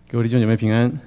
各位弟兄姐妹平安。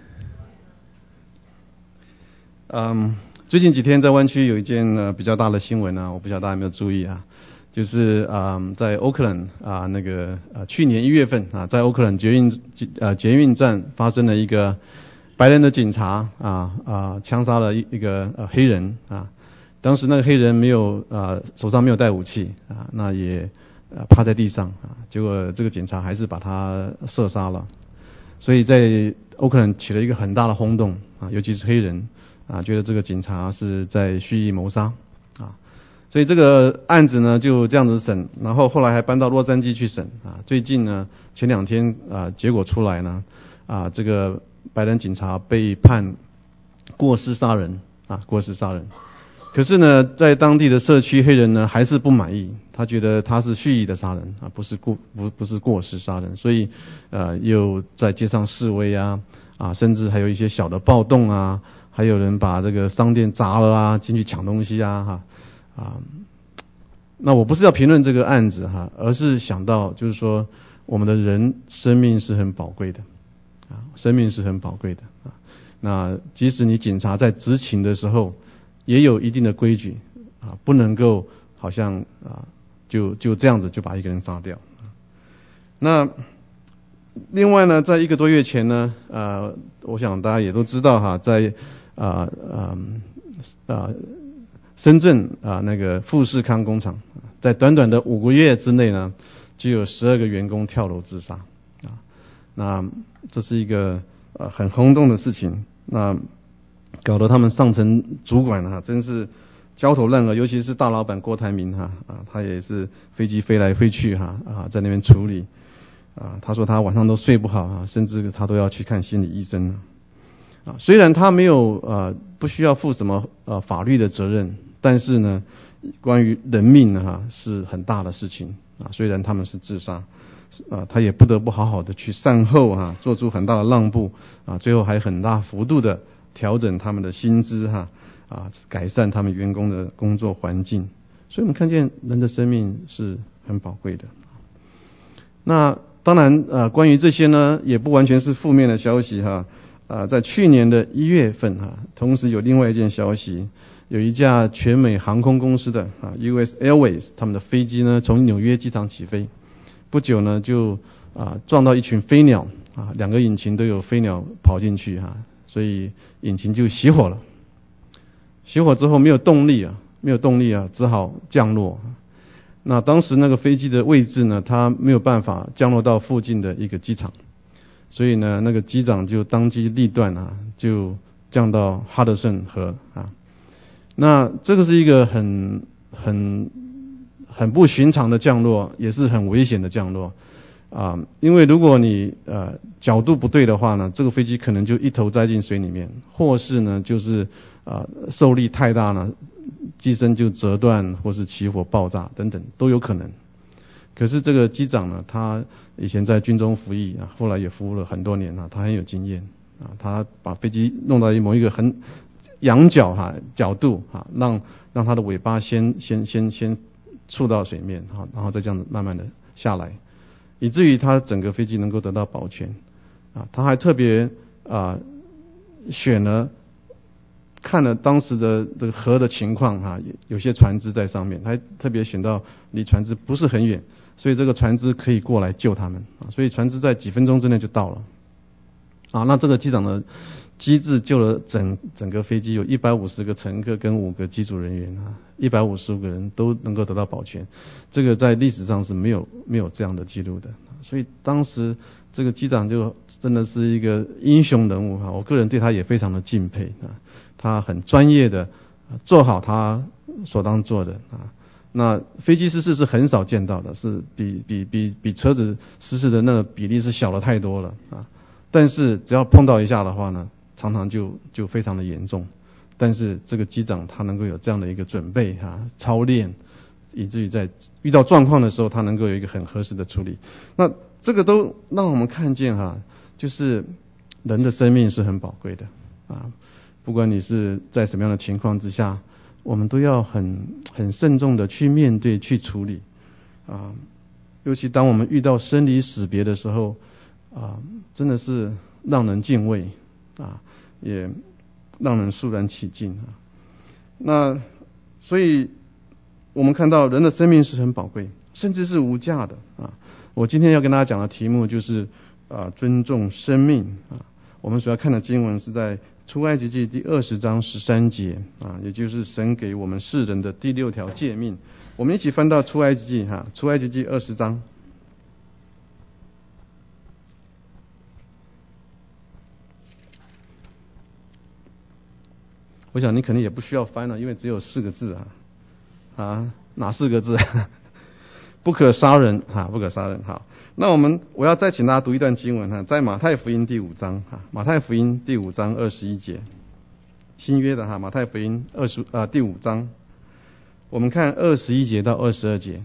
最近几天在湾区有一件比较大的新闻啊，我不晓得大家有没有注意啊，就是在 Oakland 去年1月份啊，在 Oakland 捷运站发生了一个白人的警察枪杀了一个黑人啊。当时那个黑人手上没有带武器啊，那也趴在地上啊，结果这个警察还是把他射杀了。所以在 Oakland 起了一个很大的轰动啊，尤其是黑人啊，觉得这个警察是在蓄意谋杀啊。所以这个案子呢就这样子审，然后后来还搬到洛杉矶去审啊。最近呢前2天结果出来呢这个白人警察被判过失杀人。可是呢，在当地的社区黑人呢还是不满意，他觉得他是蓄意的杀人啊，不是过失杀人，所以又在街上示威甚至还有一些小的暴动啊，还有人把这个商店砸了进去抢东西那我不是要评论这个案子而是想到就是说我们的人生命是很宝贵的生命是很宝贵的那即使你警察在执勤的时候也有一定的规矩不能够好像就这样子就把一个人杀掉。那另外呢，在1个多月前呢我想大家也都知道在深圳那个富士康工厂在短短的5个月之内呢就有12个员工跳楼自杀那这是一个很轰动的事情，那搞得他们上层主管真是焦头烂额，尤其是大老板郭台铭他也是飞机飞来飞去在那边处理他说他晚上都睡不好甚至他都要去看心理医生虽然他没有不需要负什么法律的责任，但是呢关于人命是很大的事情虽然他们是自杀他也不得不好好的去善后做出很大的让步最后还很大幅度的调整他们的薪资改善他们员工的工作环境。所以我们看见人的生命是很宝贵的。那当然关于这些呢也不完全是负面的消息在去年的1月份同时有另外一件消息，有一架全美航空公司的US Airways 他们的飞机呢从纽约机场起飞，不久呢就撞到一群飞鸟2个引擎都有飞鸟跑进去所以引擎就熄火了。熄火之后没有动力只好降落。那当时那个飞机的位置呢，它没有办法降落到附近的一个机场，所以呢那个机长就当机立断就降到哈德逊河那这个是一个很不寻常的降落，也是很危险的降落因为如果你角度不对的话呢，这个飞机可能就一头栽进水里面，或是呢就是受力太大呢，机身就折断或是起火爆炸等等都有可能。可是这个机长呢，他以前在军中服役后来也服务了很多年他很有经验他把飞机弄到某一个很仰角角度让他的尾巴先触到水面然后再这样子慢慢的下来，以至于他整个飞机能够得到保全他还特别看了当时的这个河的情况有些船只在上面，他还特别选到离船只不是很远，所以这个船只可以过来救他们所以船只在几分钟之内就到了那这个机长的机智救了整个飞机有150个乘客跟5个机组人员155个人都能够得到保全，这个在历史上是没有这样的记录的。所以当时这个机长就真的是一个英雄人物我个人对他也非常的敬佩他很专业的做好他所当做的那飞机失事是很少见到的，是比车子失事的那个比例是小了太多了但是只要碰到一下的话呢，常常就非常的严重。但是这个机长他能够有这样的一个准备操练，以至于在遇到状况的时候他能够有一个很合适的处理。那这个都让我们看见就是人的生命是很宝贵的不管你是在什么样的情况之下，我们都要很慎重的去面对去处理尤其当我们遇到生离死别的时候真的是让人敬畏啊，也让人肃然起敬啊。那所以我们看到人的生命是很宝贵，甚至是无价的啊。我今天要跟大家讲的题目就是尊重生命啊。我们所要看的经文是在出埃及记第20章13节啊，也就是神给我们世人的第6条诫命。我们一起翻到出埃及记出埃及记20章。我想你肯定也不需要翻了，因为只有4个字哪4个字？不可杀人不可杀人。好，那我要再请大家读一段经文在马太福音第5章马太福音第5章21节，新约的马太福音第5章，我们看21节到22节。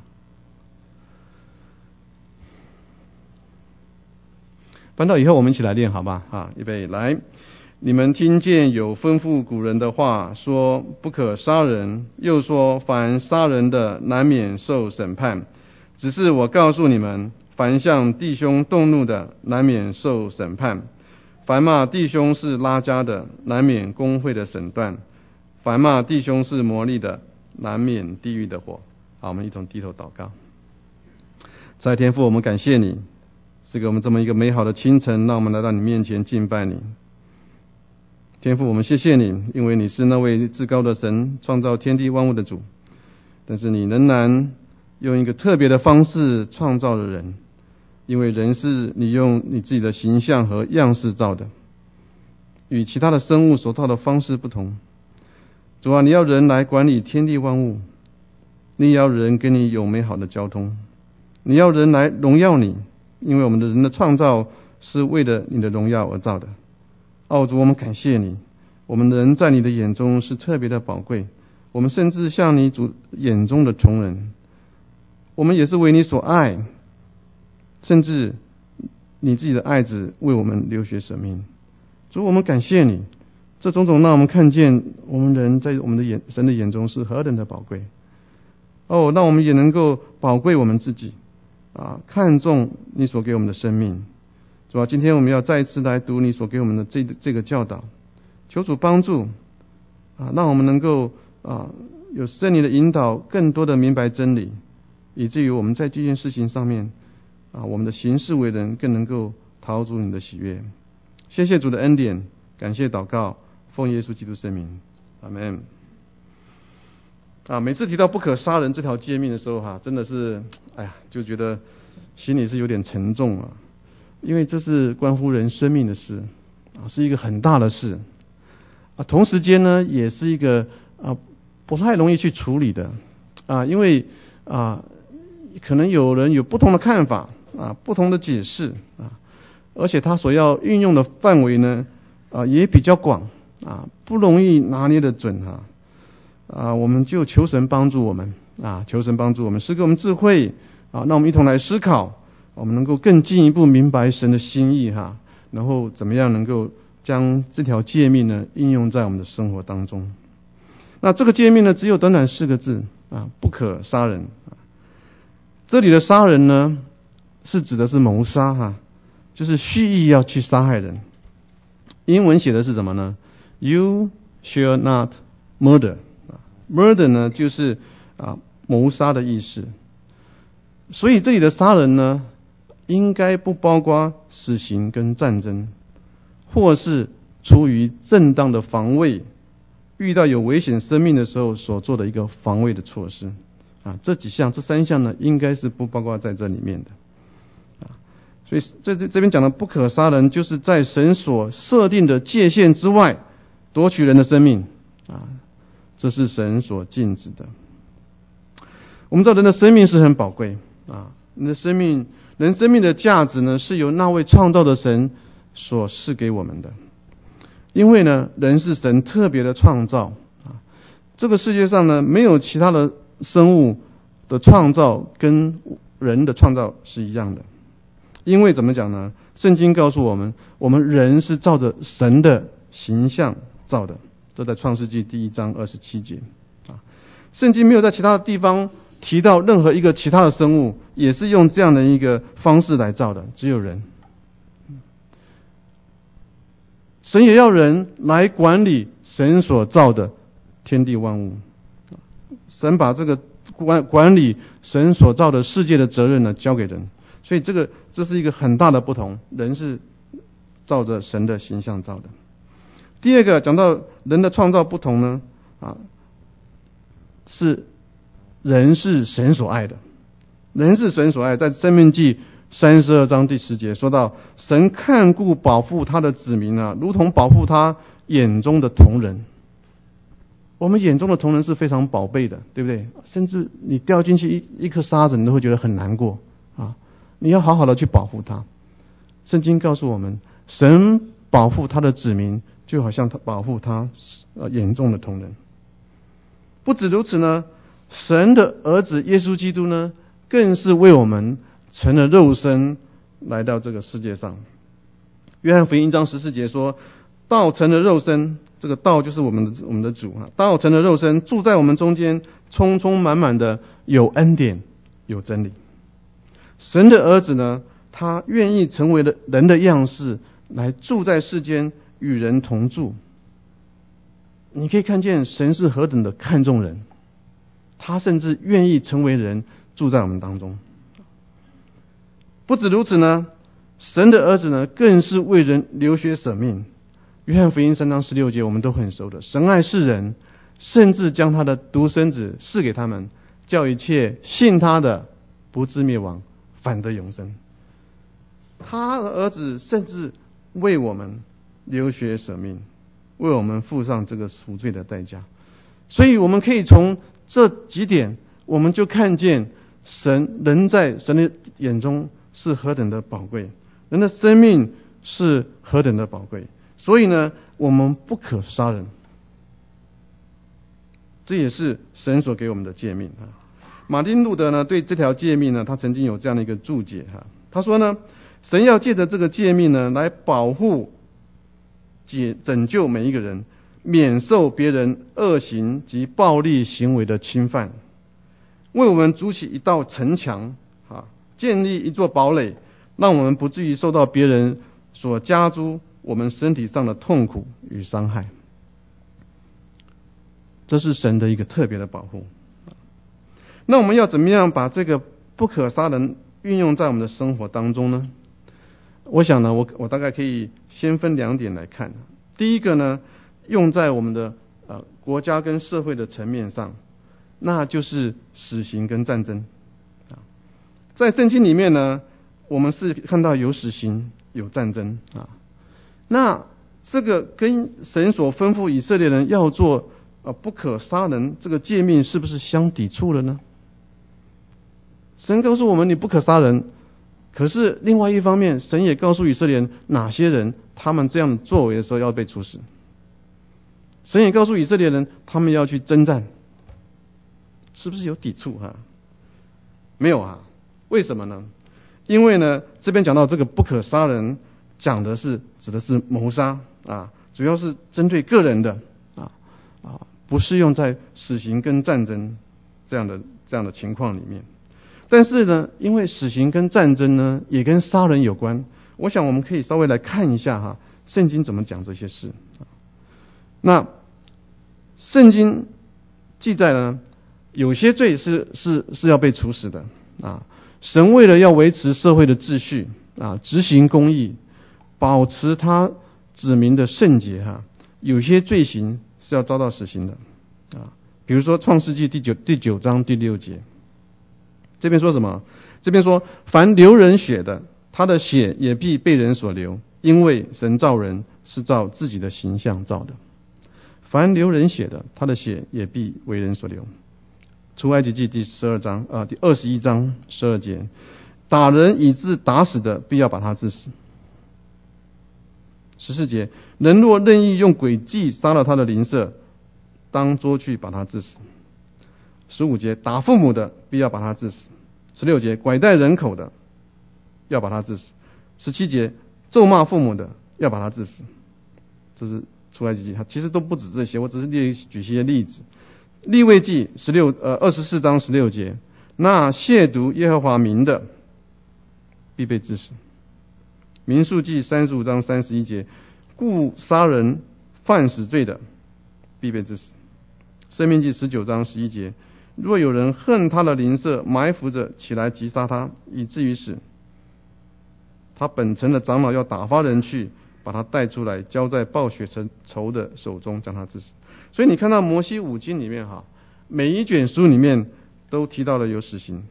翻到以后我们一起来练好吧？预备来。你们听见有吩咐古人的话，说不可杀人，又说凡杀人的难免受审判。只是我告诉你们，凡向弟兄动怒的，难免受审判；凡骂弟兄是拉加的，难免公会的审断；凡骂弟兄是魔力的，难免地狱的火。好，我们一同低头祷告。在天父，我们感谢你赐给我们这么一个美好的清晨，让我们来到你面前敬拜你。天父，我们谢谢你，因为你是那位至高的神，创造天地万物的主。但是你仍然用一个特别的方式创造了人，因为人是你用你自己的形象和样式造的，与其他的生物所造的方式不同。主啊，你要人来管理天地万物，你也要人跟你有美好的交通，你要人来荣耀你，因为我们的人的创造是为了你的荣耀而造的。主，我们感谢你，我们人在你的眼中是特别的宝贵，我们甚至像你主眼中的穷人，我们也是为你所爱，甚至你自己的爱子为我们流血舍命。主，我们感谢你，这种种让我们看见我们人在我们的神的眼中是何等的宝贵。让我们也能够宝贵我们自己看重你所给我们的生命。主啊，今天我们要再一次来读你所给我们的这个教导，求主帮助让我们能够有圣灵的引导，更多的明白真理，以至于我们在这件事情上面我们的行事为人更能够讨主你的喜悦。谢谢主的恩典，感谢祷告，奉耶稣基督圣名，阿们。每次提到不可杀人这条诫命的时候真的是就觉得心里是有点沉重因为这是关乎人生命的事是一个很大的事同时间呢也是一个不太容易去处理的因为可能有人有不同的看法不同的解释而且他所要运用的范围呢也比较广不容易拿捏得准我们就求神帮助我们求神帮助我们，赐给我们智慧那我们一同来思考，我们能够更进一步明白神的心意然后怎么样能够将这条诫命呢应用在我们的生活当中。那这个诫命呢只有短短4个字不可杀人这里的杀人呢是指的是谋杀就是蓄意要去杀害人。英文写的是什么呢？ You shall not murder。 murder 呢就是谋杀的意思。所以这里的杀人呢应该不包括死刑跟战争，或是出于正当的防卫，遇到有危险生命的时候所做的一个防卫的措施这3项呢应该是不包括在这里面的所以这边讲的不可杀人，就是在神所设定的界限之外夺取人的生命这是神所禁止的。我们知道人的生命是很宝贵人生命的价值呢是由那位创造的神所赐给我们的。因为呢人是神特别的创造这个世界上呢没有其他的生物的创造跟人的创造是一样的。因为怎么讲呢？圣经告诉我们，我们人是照着神的形象造的，这在创世纪第1章27节圣经没有在其他的地方提到任何一个其他的生物也是用这样的一个方式来造的，只有人。 神也要人来管理神所造的天地万物。神把这个管理神所造的世界的责任呢交给人，所以这是一个很大的不同。人是照着神的形象造的。第二个讲到人的创造不同呢，是人是神所爱的，人是神所爱。在申命记32章第10节说到，神看顾保护他的子民啊，如同保护他眼中的瞳人。我们眼中的瞳人是非常宝贝的，对不对？甚至你掉进去一颗沙子，你都会觉得很难过啊！你要好好的去保护它。圣经告诉我们，神保护他的子民，就好像他保护他眼中的瞳人。不止如此呢，神的儿子耶稣基督呢，更是为我们成了肉身来到这个世界上。约翰福音1章14节说，道成了肉身，这个道就是我们的主啊，道成了肉身，住在我们中间，充充满满的有恩典，有真理。神的儿子呢，他愿意成为人的样式，来住在世间，与人同住。你可以看见神是何等的看重人，他甚至愿意成为人，住在我们当中。不止如此呢，神的儿子呢，更是为人流血舍命。约翰福音3章16节我们都很熟的，神爱世人，甚至将他的独生子赐给他们，叫一切信他的不至灭亡，反得永生。他的儿子甚至为我们流血舍命，为我们付上这个赎罪的代价。所以我们可以从这几点，我们就看见人在神的眼中是何等的宝贵，人的生命是何等的宝贵。所以呢，我们不可杀人，这也是神所给我们的诫命啊。马丁路德呢，对这条诫命呢，他曾经有这样的一个注解哈。他说呢，神要借着这个诫命呢，来保护、拯救每一个人，免受别人恶行及暴力行为的侵犯，为我们筑起一道城墙啊，建立一座堡垒，让我们不至于受到别人所加诸我们身体上的痛苦与伤害。这是神的一个特别的保护。那我们要怎么样把这个不可杀人运用在我们的生活当中呢？我想呢，我大概可以先分2点来看。第一个呢，用在我们的国家跟社会的层面上，那就是死刑跟战争。在圣经里面呢，我们是看到有死刑有战争啊。那这个跟神所吩咐以色列人要做不可杀人这个诫命是不是相抵触了呢？神告诉我们你不可杀人，可是另外一方面，神也告诉以色列人哪些人他们这样作为的时候要被处死。神也告诉以色列人他们要去征战，是不是有抵触哈？没有啊，为什么呢？因为呢，这边讲到这个不可杀人，指的是谋杀啊，主要是针对个人的不适用在死刑跟战争这样的情况里面。但是呢，因为死刑跟战争呢也跟杀人有关，我想我们可以稍微来看一下圣经怎么讲这些事。那圣经记载呢，有些罪是要被处死的啊。神为了要维持社会的秩序执行公义，保持他子民的圣洁有些罪行是要遭到死刑的比如说创世纪第9章第6节，这边说什么？这边说，凡流人血的，他的血也必被人所流，因为神造人是照自己的形象造的。凡流人血的，他的血也必为人所流。出埃及记第21章12节，打人以致打死的，必要把他治死。14节，人若任意用诡计杀了他的邻舍，当捉去把他治死。15节，打父母的，必要把他治死。16节，拐带人口的，要把他治死。17节，咒骂父母的，要把他治死。这是出埃及记，其实都不止这些，我只是举些例子。利未记24章16节，那亵渎耶和华名的，必被治死。民数记35章31节， 故杀人犯死罪的，必被治死。申命记19章11节，若有人恨他的邻舍，埋伏着起来击杀他，以至于死，他本城的长老要打发人去，把他带出来，交在报血仇的手中，将他治死。所以你看到摩西五经里面每一卷书里面都提到了有死刑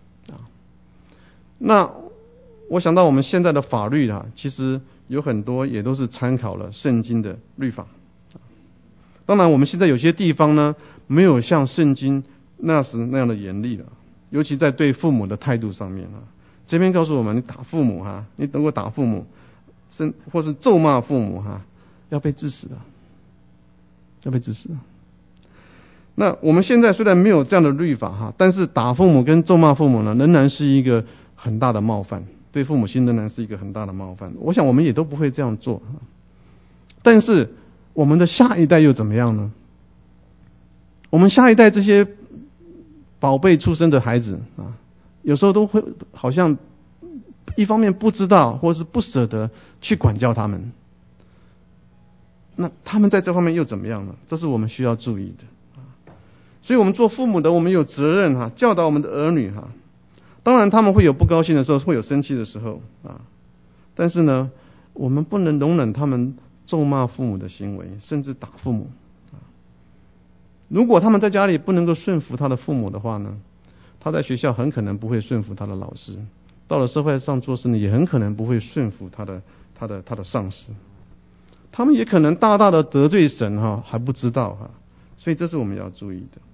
那我想到我们现在的法律其实有很多也都是参考了圣经的律法。当然我们现在有些地方呢，没有像圣经那时那样的严厉了，尤其在对父母的态度上面这边告诉我们，你打父母你如果打父母或是咒骂父母要被治死的，要被治死的。那我们现在虽然没有这样的律法但是打父母跟咒骂父母呢，仍然是一个很大的冒犯，对父母亲仍然是一个很大的冒犯。我想我们也都不会这样做。但是我们的下一代又怎么样呢？我们下一代这些宝贝出生的孩子有时候都会好像一方面不知道或是不舍得去管教他们，那他们在这方面又怎么样呢？这是我们需要注意的。所以我们做父母的，我们有责任教导我们的儿女当然他们会有不高兴的时候，会有生气的时候但是呢，我们不能容忍他们咒骂父母的行为，甚至打父母如果他们在家里不能够顺服他的父母的话呢，他在学校很可能不会顺服他的老师，到了社会上做事呢，也很可能不会顺服他的上司，他们也可能大大的得罪神还不知道所以这是我们要注意的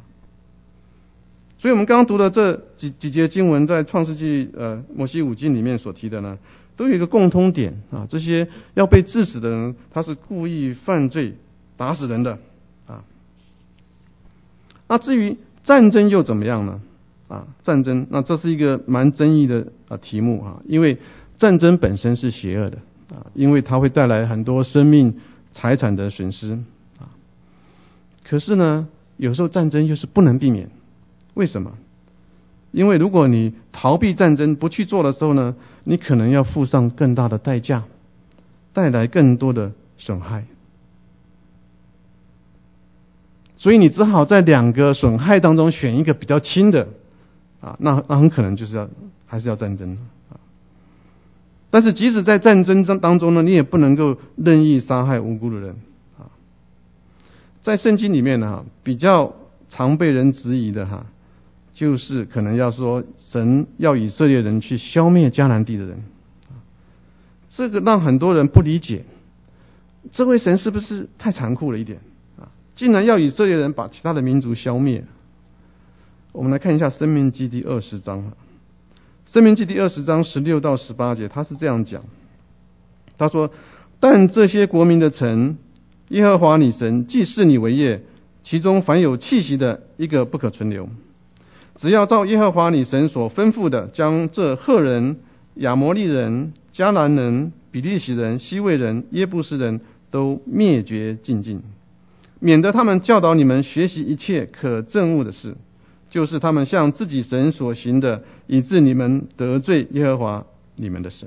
所以我们刚刚读的这几节经文，在创世纪摩西五经里面所提的呢，都有一个共通点这些要被治死的人，他是故意犯罪打死人的那至于战争又怎么样呢战争，那这是一个蛮争议的题目因为战争本身是邪恶的因为它会带来很多生命财产的损失可是呢，有时候战争又是不能避免。为什么？因为如果你逃避战争不去做的时候呢，你可能要付上更大的代价，带来更多的损害。所以你只好在两个损害当中选一个比较轻的那很可能就是还是要战争但是即使在战争当中呢，你也不能够任意杀害无辜的人在圣经里面呢比较常被人质疑的就是可能要说神要以色列人去消灭迦南地的人这个让很多人不理解，这位神是不是太残酷了一点竟然要以色列人把其他的民族消灭。我们来看一下申命记第20章申命记第20章16到18节，他是这样讲，他说，但这些国民的城，耶和华你神既视你为业，其中凡有气息的，一个不可存留。只要照耶和华你神所吩咐的，将这赫人、亚摩利人、迦南人、比利洗人、西魏人、耶布斯人都灭绝尽尽，免得他们教导你们学习一切可憎恶的事，就是他们向自己神所行的，以致你们得罪耶和华你们的神。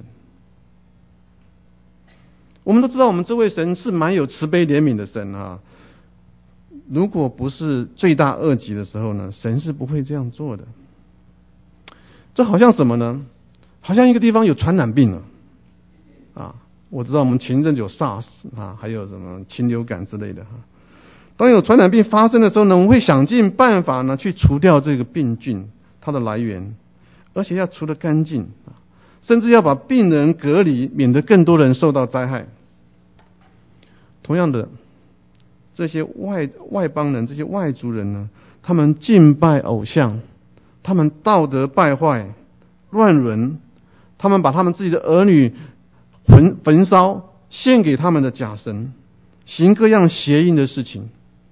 我们都知道我们这位神是蛮有慈悲怜悯的神如果不是罪大恶极的时候呢，神是不会这样做的。这好像什么呢？好像一个地方有传染病了我知道我们前一阵子有 SARS 还有什么禽流感之类的当有传染病发生的时候呢，我们会想尽办法呢去除掉这个病菌它的来源，而且要除得干净甚至要把病人隔离，免得更多人受到灾害。同样的，这些外邦人，这些外族人呢，他们敬拜偶像，他们道德败坏乱伦，他们把他们自己的儿女焚烧献给他们的假神，行各样邪淫的事情。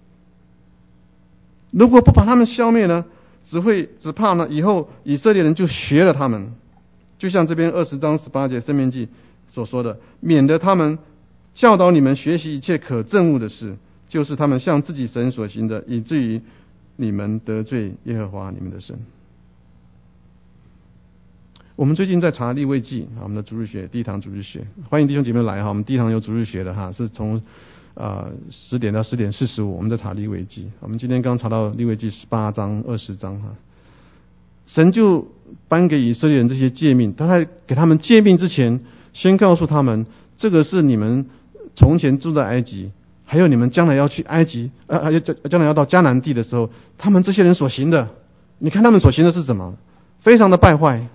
如果不把他们消灭呢，只怕呢以后以色列人就学了他们，就像这边20章18节申命记所说的，免得他们教导你们学习一切可憎恶的事，就是他们向自己神所行的，以至于你们得罪耶和华你们的神。 我们最近在查利未记我们的主日学，第一堂主日学，欢迎弟兄姐妹来我们第一堂有主日学的是从10点到10点45，我们在查利未记。我们今天刚查到利未记18章20章神就颁给以色列人这些诫命，他在给他们诫命之前，先告诉他们，这个是你们从前住在埃及，还有你们将来要去埃及，将来要到迦南地的时候，他们这些人所行的，你看他们所行的是什么？非常的败坏，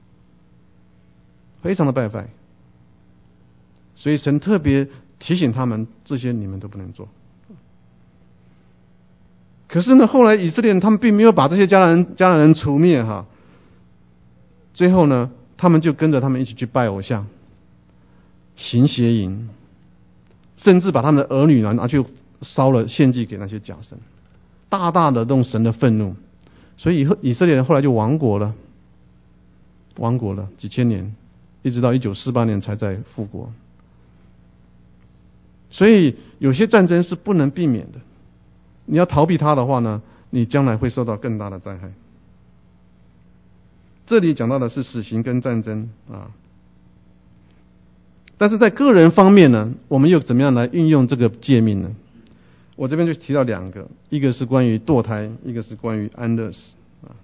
非常的败坏。所以神特别提醒他们，这些你们都不能做。可是呢，后来以色列人他们并没有把这些迦南人除灭最后呢，他们就跟着他们一起去拜偶像，行邪淫，甚至把他们的儿女拿去烧了献祭给那些假神，大大的动神的愤怒。所以以色列人后来就亡国了几千年，一直到1948年才在复国。所以有些战争是不能避免的，你要逃避它的话呢，你将来会受到更大的灾害。这里讲到的是死刑跟战争但是在个人方面呢，我们又怎么样来运用这个诫命呢？我这边就提到2个，一个是关于堕胎，一个是关于安乐死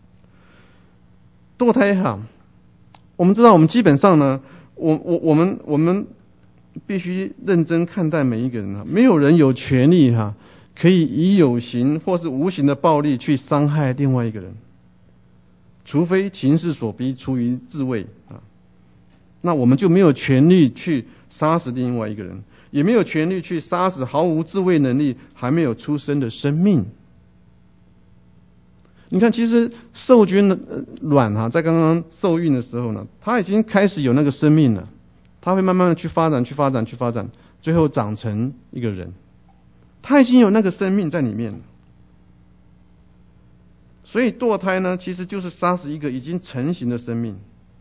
堕胎我们知道，我们基本上呢，我们必须认真看待每一个人没有人有权利可以以有形或是无形的暴力去伤害另外一个人，除非情势所逼，出于自卫那我们就没有权利去杀死另外一个人，也没有权利去杀死毫无自卫能力还没有出生的生命。你看，其实受精的卵在刚刚受孕的时候呢，它已经开始有那个生命了，它会慢慢的去发展，最后长成一个人，它已经有那个生命在里面了。所以堕胎呢，其实就是杀死一个已经成型的生命。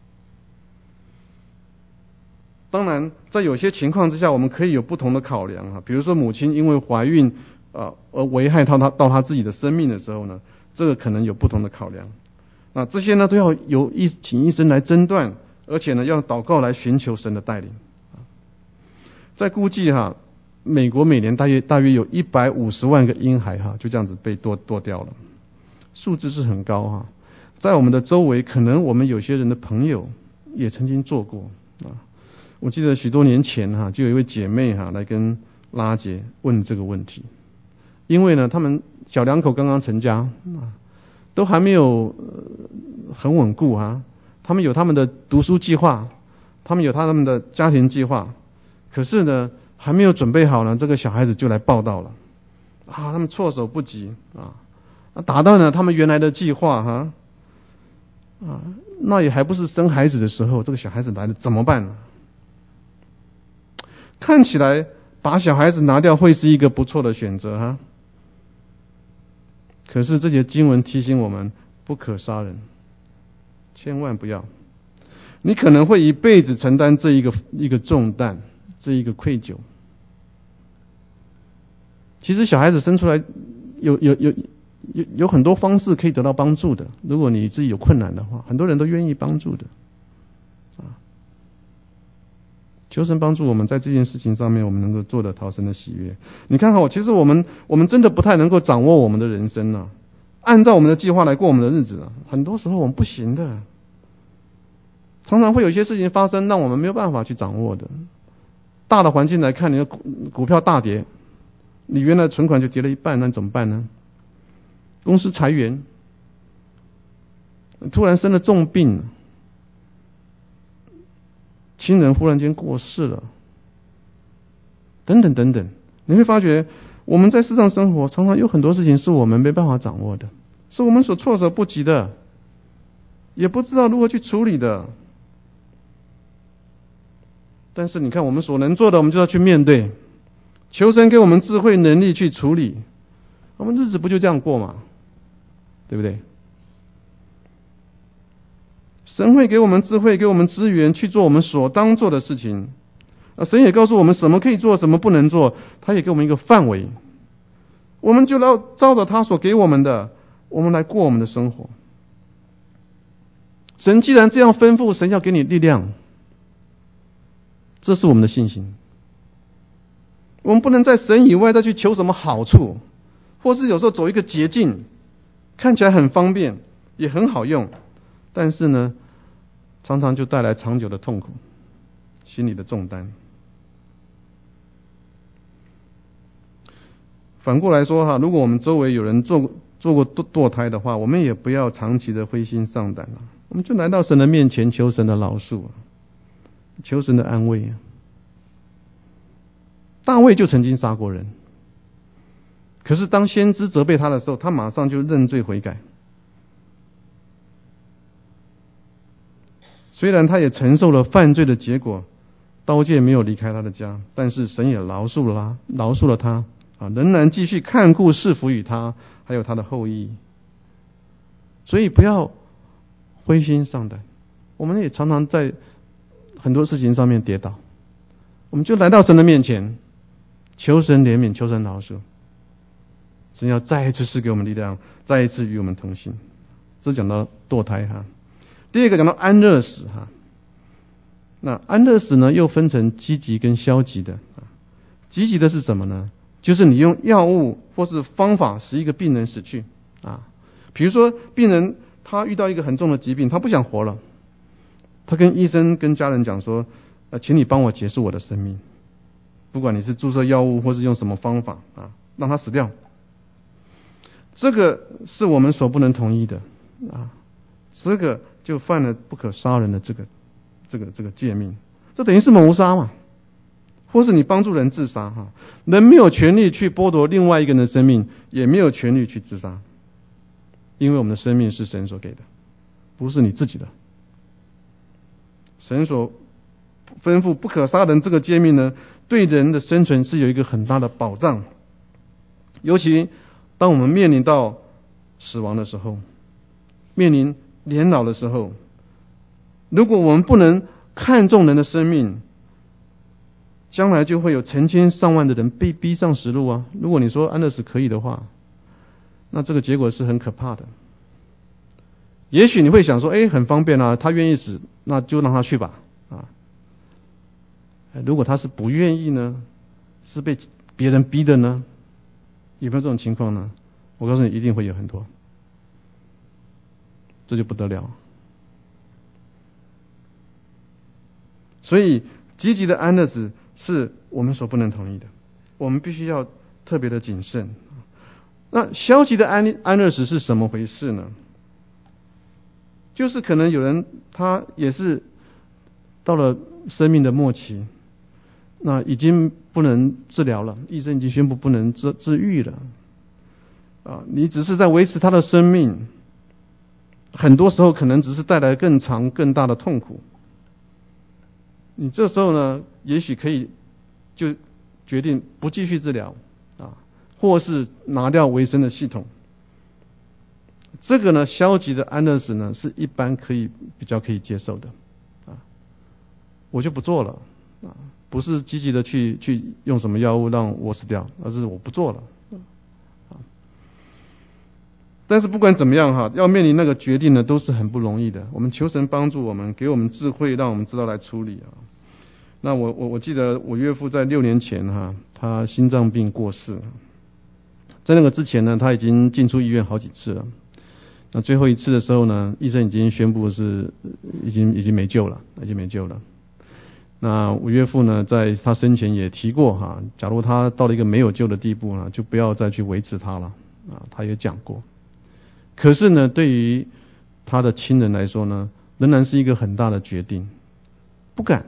当然在有些情况之下，我们可以有不同的考量比如说母亲因为怀孕而危害到她自己的生命的时候呢，这个可能有不同的考量。那这些呢都要请医生来诊断，而且呢要祷告来寻求神的带领。在估计美国每年大约有150万个婴孩就这样子被剁掉了，数字是很高在我们的周围，可能我们有些人的朋友也曾经做过我记得许多年前就有一位姐妹来跟拉姐问这个问题，因为呢他们小两口刚刚成家都还没有很稳固他们有他们的读书计划，他们有他们的家庭计划，可是呢还没有准备好呢，这个小孩子就来报道了他们措手不及打断了他们原来的计划那也还不是生孩子的时候，这个小孩子来了怎么办呢？看起来把小孩子拿掉会是一个不错的选择可是这些经文提醒我们，不可杀人，千万不要，你可能会一辈子承担这一个重担，这一个愧疚。其实小孩子生出来有很多方式可以得到帮助的，如果你自己有困难的话，很多人都愿意帮助的求神帮助我们在这件事情上面，我们能够做得讨神的喜悦。你看其实我们真的不太能够掌握我们的人生按照我们的计划来过我们的日子很多时候我们不行的，常常会有一些事情发生，让我们没有办法去掌握的。大的环境来看，你的股票大跌，你原来存款就跌了一半，那怎么办呢？公司裁员，突然生了重病，亲人忽然间过世了，等等等等，你会发觉我们在世上生活，常常有很多事情是我们没办法掌握的，是我们所措手不及的，也不知道如何去处理的。但是你看，我们所能做的，我们就要去面对，求神给我们智慧能力去处理，我们日子不就这样过吗？对不对？神会给我们智慧，给我们资源去做我们所当做的事情。神也告诉我们什么可以做，什么不能做，他也给我们一个范围，我们就要照着他所给我们的，我们来过我们的生活。 神既然这样吩咐，神要给你力量，这是我们的信心。我们不能在神以外再去求什么好处，或是有时候走一个捷径，看起来很方便，也很好用，但是呢，常常就带来长久的痛苦，心理的重担。反过来说哈，如果我们周围有人做过堕胎的话，我们也不要长期的灰心丧胆啊，我们就来到神的面前，求神的饶恕，求神的安慰。大卫就曾经杀过人，可是当先知责备他的时候，他马上就认罪悔改。虽然他也承受了犯罪的结果，刀剑没有离开他的家，但是神也饶恕了他啊，仍然继续看顾赐福于他，还有他的后裔。所以不要灰心丧胆，我们也常常在很多事情上面跌倒，我们就来到神的面前，求神怜悯，求神饶恕。神要再一次赐给我们力量，再一次与我们同行。这讲到堕胎哈。第二个讲到安乐死哈。那安乐死呢，又分成积极跟消极的。积极的是什么呢？就是你用药物或是方法使一个病人死去啊。比如说病人他遇到一个很重的疾病，他不想活了，他跟医生跟家人讲说，请你帮我结束我的生命，不管你是注射药物或是用什么方法啊，让他死掉。这个是我们所不能同意的啊，这个就犯了不可杀人的这个诫命，这等于是谋杀嘛，或是你帮助人自杀哈。人没有权利去剥夺另外一个人的生命，也没有权利去自杀，因为我们的生命是神所给的，不是你自己的。神所吩咐不可杀人这个诫命呢，对人的生存是有一个很大的保障，尤其当我们面临到死亡的时候，面临年老的时候，如果我们不能看重人的生命，将来就会有成千上万的人被逼上死路啊。如果你说安乐死可以的话，那这个结果是很可怕的。也许你会想说，很方便啊，他愿意死，那就让他去吧啊。如果他是不愿意呢，是被别人逼的呢，有没有这种情况呢？我告诉你，一定会有很多，这就不得了。所以积极的安乐死是我们所不能同意的，我们必须要特别的谨慎。那消极的安乐死是什么回事呢？就是可能有人他也是到了生命的末期，那已经不能治疗了，医生已经宣布不能治愈了啊，你只是在维持他的生命，很多时候可能只是带来更长更大的痛苦。你这时候呢，也许可以就决定不继续治疗啊，或是拿掉维生的系统。这个呢，消极的安乐死呢，是一般比较可以接受的啊，我就不做了啊，不是积极的去用什么药物让我死掉，而是我不做了啊。但是不管怎么样哈，要面临那个决定呢，都是很不容易的。我们求神帮助我们，给我们智慧，让我们知道来处理啊。那我记得我岳父在6年前哈，他心脏病过世，在那个之前呢，他已经进出医院好几次了。那最后一次的时候呢，医生已经宣布是已经没救了，已经没救了。那我岳父呢，在他生前也提过哈，假如他到了一个没有救的地步呢，就不要再去维持他了啊，他也讲过。可是呢，对于他的亲人来说呢，仍然是一个很大的决定，不敢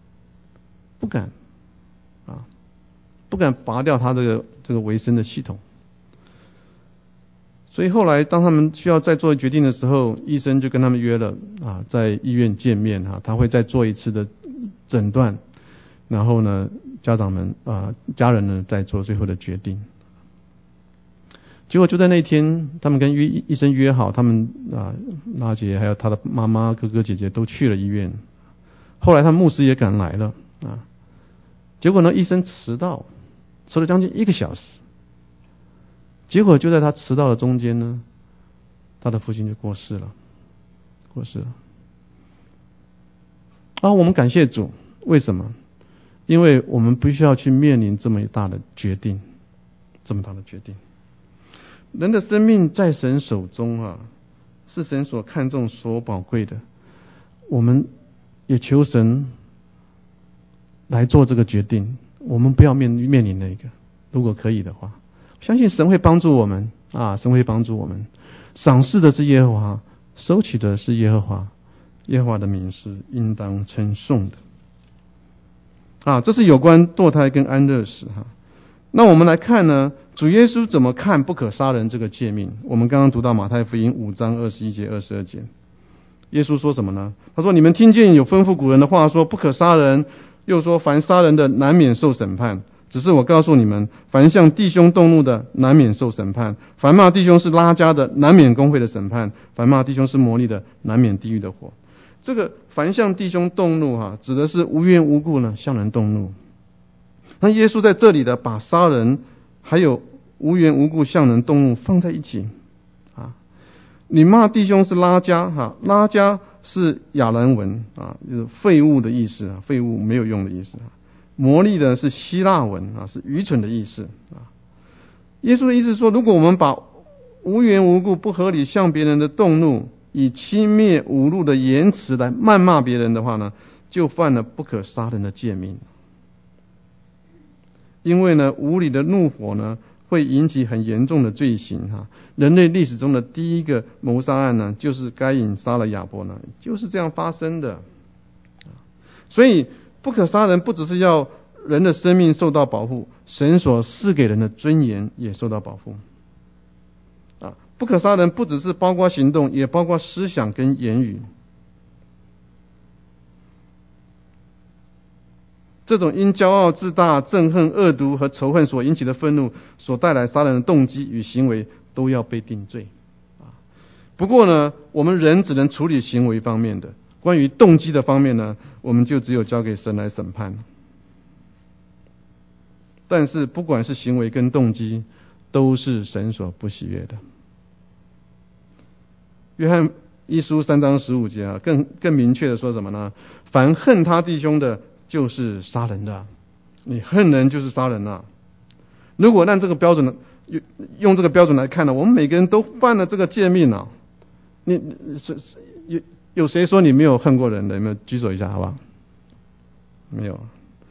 啊，不敢拔掉他这个维生的系统。所以后来当他们需要再做决定的时候，医生就跟他们约了啊，在医院见面啊，他会再做一次的诊断，然后呢，家人呢再做最后的决定。结果就在那天，他们跟医生约好，他们娜姐还有他的妈妈、哥哥姐姐都去了医院。后来他牧师也赶来了啊，结果呢，医生迟了将近1个小时。结果就在他迟到的中间呢，他的父亲就过世了。 我们感谢主，为什么？因为我们不需要去面临这么大的决定，人的生命在神手中是神所看重、所宝贵的。我们也求神来做这个决定，我们不要面临那个。如果可以的话，相信神会帮助我们神会帮助我们。赏赐的是耶和华，收取的是耶和华，耶和华的名是应当称颂的。这是有关堕胎跟安乐死那我们来看呢，主耶稣怎么看不可杀人这个诫命？我们刚刚读到马太福音5章21节22节，耶稣说什么呢？他说：“你们听见有吩咐古人的话说，不可杀人，又说凡杀人的难免受审判。只是我告诉你们，凡向弟兄动怒的，难免受审判；凡骂弟兄是拉加的，难免公会的审判；凡骂弟兄是魔力的，难免地狱的火。”这个凡向弟兄动怒指的是无缘无故呢向人动怒。那耶稣在这里的把杀人还有无缘无故向人动怒放在一起你骂弟兄是拉加拉加是亚兰文就是废物的意思废物没有用的意思魔力的是希腊文是愚蠢的意思耶稣的意思说，如果我们把无缘无故不合理向别人的动怒，以轻蔑侮辱的言辞来谩骂别人的话呢，就犯了不可杀人的诫命。因为呢，无理的怒火呢，会引起很严重的罪行人类历史中的第一个谋杀案呢，就是该隐杀了亚伯呢，就是这样发生的。所以不可杀人不只是要人的生命受到保护，神所赐给人的尊严也受到保护不可杀人不只是包括行动，也包括思想跟言语。这种因骄傲自大、憎恨、恶毒和仇恨所引起的愤怒所带来杀人的动机与行为都要被定罪不过呢，我们人只能处理行为方面的，关于动机的方面呢，我们就只有交给神来审判。但是不管是行为跟动机，都是神所不喜悦的。约翰一书3章15节更明确的说什么呢？凡恨他弟兄的，就是杀人的。你恨人就是杀人了。如果按这个标准用这个标准来看呢，我们每个人都犯了这个诫命有谁说你没有恨过人的？有没有举手一下好不好？没有。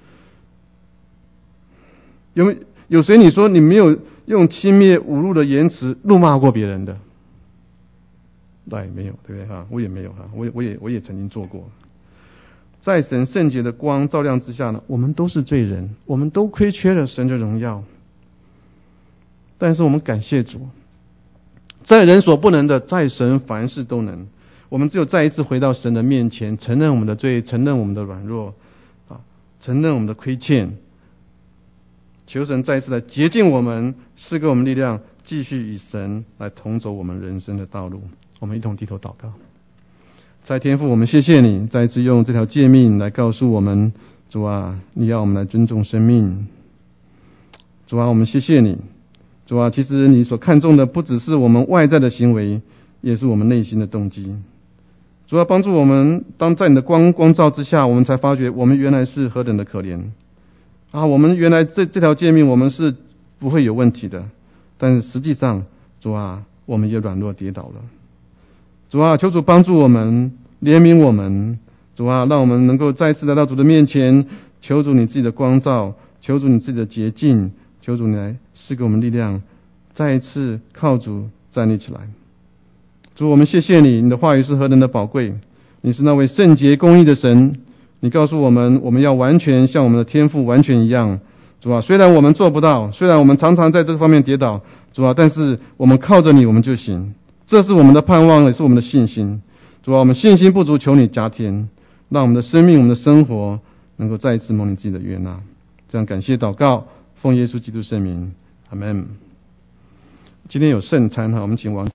有谁你说你没有用轻蔑侮辱的言辞怒骂过别人的？对，没有，对不对我也没有我也曾经做过。在神圣洁的光照亮之下呢，我们都是罪人，我们都亏缺了神的荣耀。但是我们感谢主，在人所不能的，在神凡事都能。我们只有再一次回到神的面前，承认我们的罪，承认我们的软弱承认我们的亏欠，求神再一次来洁净我们，赐给我们力量，继续与神来同走我们人生的道路。我们一同低头祷告。在天父，我们谢谢你再一次用这条诫命来告诉我们，主啊，你要我们来尊重生命。主啊，我们谢谢你。主啊，其实你所看重的不只是我们外在的行为，也是我们内心的动机。主啊，帮助我们，当在你的光照之下，我们才发觉我们原来是何等的可怜我们原来这条诫命我们是不会有问题的，但是实际上主啊，我们也软弱跌倒了。主啊，求主帮助我们，怜悯我们。主啊，让我们能够再次来到主的面前，求主你自己的光照，求主你自己的洁净，求主你来赐给我们力量，再一次靠主站立起来。主，我们谢谢你，你的话语是何等的宝贵，你是那位圣洁公义的神，你告诉我们，我们要完全像我们的天父完全一样。主啊，虽然我们做不到，虽然我们常常在这个方面跌倒，主啊，但是我们靠着你，我们就行。这是我们的盼望，也是我们的信心。主啊，我们信心不足，求你加添，让我们的生命、我们的生活能够再一次蒙你自己的悦纳。这样感谢祷告，奉耶稣基督圣名，阿们。今天有圣餐我们请王